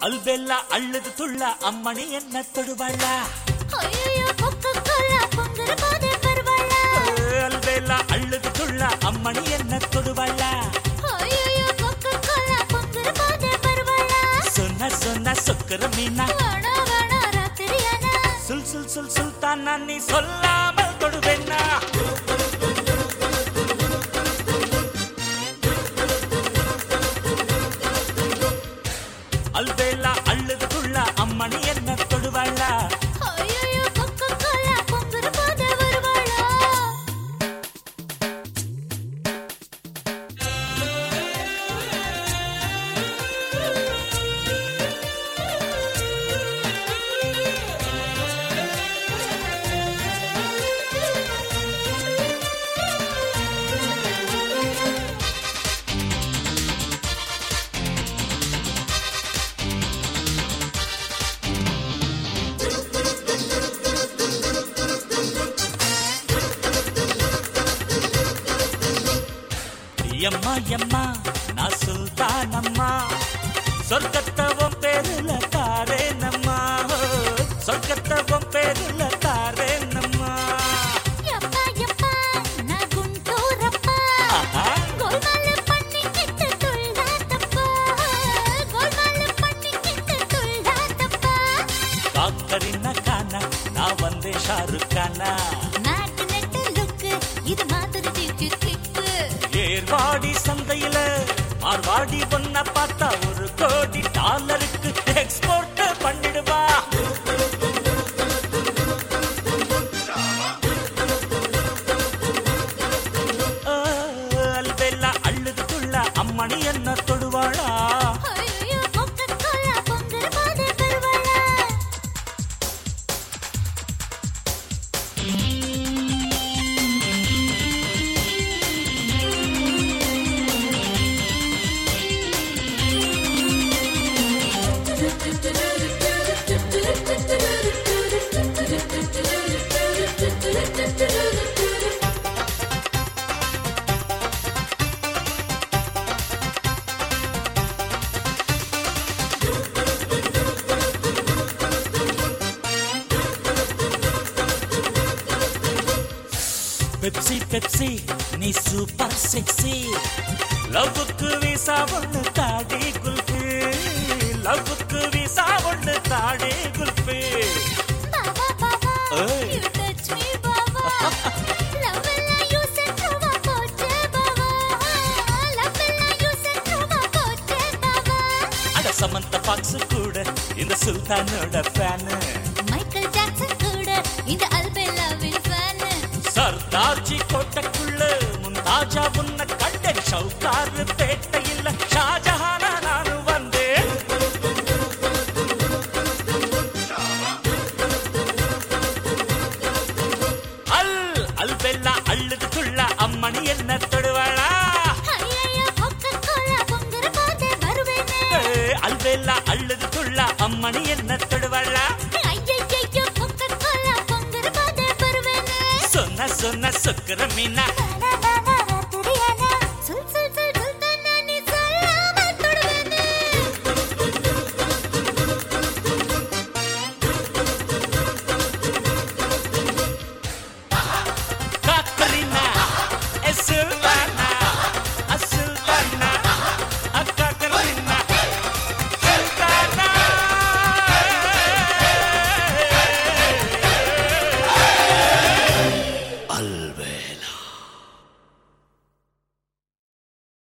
அல்பெல்லா அழுது துள்ள அம்மணி என்ன தொடுவாளா? ஐயோ கொக்கோலா பொங்குற போதே பரவாளா? அல்பெல்லா அழுது துள்ள அம்மணி என்ன தொடுவாளா? ஐயோ கொக்கோலா பொங்குற போதே பரவாளா? சொன்ன சொன்ன சொக்கர மீனா வேணா வேணா ராத்திரியானா சுல் சுல் சுல் சுல்தான் நீ சொல்லாமல் தொடுவேன்னா? அல்பெல்லா அழுது துள்ள அம்மணி என்ன தொடுவாளா? ஐயோ கொக்கோலா பொங்குற போதே வருவாளா? எம்மா எம்மா நான் சுல்தான் அம்மா சொர்க்கத்தவம் பேருல தாரேனம்மா சொர்க்கத்தவம் பேருல தாரேனம்மா யப்பா யப்பா நான் குண்டூரப்பா கோல்மால பண்ணிக்கிட்டு துள்ளாதப்பா கோல்மால பண்ணிக்கிட்டு துள்ளாதப்பா காக்கரின கானா நான் வந்தே ஷாருக் கானா நாட்டு நெட்டு லுக்கு இது மாதிரி திக்கு கிக்கு ஏர்வாடி சந்தையில மார்வாடி பொண்ண பார்த்தா $1 கோடி எக்ஸ்போர்ட் பண்ணிடுவா அல்பெல்லா அழுது துள்ள அம்மணி என்ன தொடுவாளா? ஐயோ கொக்கோலா பொங்குற போதே பரவாளா? பெப்சி பெப்சி நீ சூப்பர் செக்ஸி லவ்வுக்கு வீசா ஒண்ணு தாடி குல்ஃபி லவ்வுக்கு வீசா ஒண்ணு தாடி குல்ஃபி பாவா பாவா ஏய். you touch me Bava love எல்லாம் you said பாவா போச்சே பாவா love எல்லாம் you said பாவா போச்சே பாவா அட சமந்த பாக்ஸ் கூட இந்த சுல்தானோட ஃபேனு மைக்கேல் ஜாக்சன் கூட இந்த அல்பெல்லாவின் ஃபேன் சர்தார்ஜி கோட்டைக்குள்ள முன்தாஜா உன்ன கண்டேன் ஷவுகார் பேட்டையில் ஷாஜஹானா நானு வந்தேன் அல்பெல்லா அழுது துள்ள அம்மணி என்ன தொடுவாளா? ஐயோ கொக்கோலா பொங்குற போதே வருவேனே அல்பெல்லா அழுது துள்ள அம்மணி என்ன தொடுவாளா? ஐயோ கொக்கோலா பொங்குற போதே வருவேனே சொன்ன சொன்ன சொக்கர மீனா